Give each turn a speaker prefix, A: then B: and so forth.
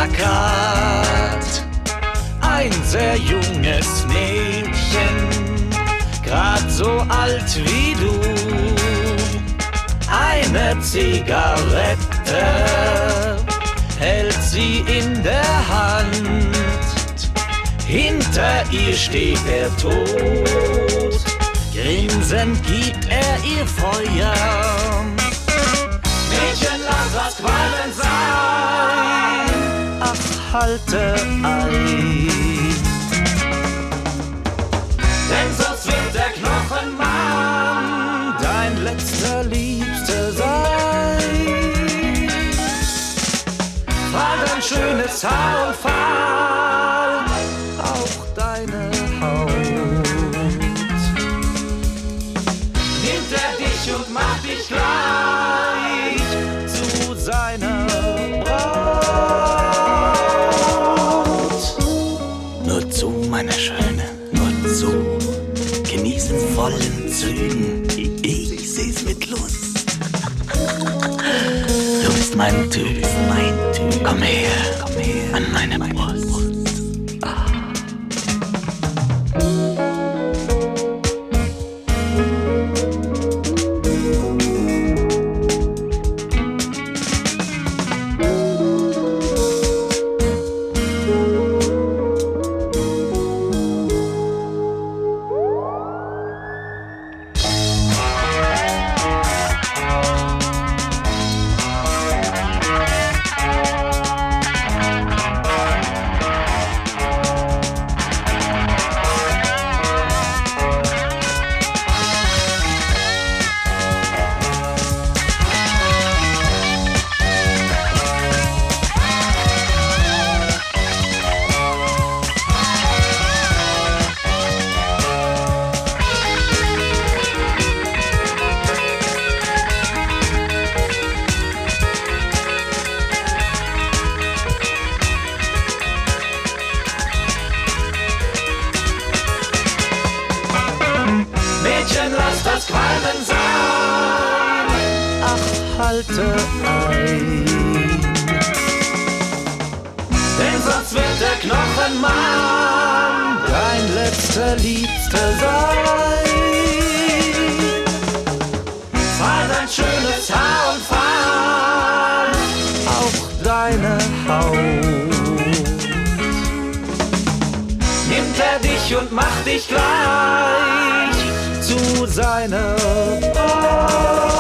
A: Plakat. Ein sehr junges Mädchen, grad so alt wie du. Eine Zigarette hält sie in der Hand. Hinter ihr steht der Tod, grinsend gibt er ihr Feuer. Mädchen, lass das Qualmen sein, ach, halte ein. Denn sonst wird der Knochenmann dein letzter Liebster sein. Fall dein schönes Haar und fall auch deine Haut. Nimmt er dich und macht dich gleich zu seiner Braut.
B: Nur zu, meine Schöne, nur zu. Genieß in vollen Zügen. Ich seh's mit Lust. Du bist mein Typ, komm her, an meine Brust.
A: Mädchen, lass das Qualmen sein, ach, halte ein. Denn sonst wird der Knochenmann dein letzter Liebster sein. Fall dein schönes Haar und fall auch deine Haut. Nimmt er dich und macht dich gleich zu seiner Braut.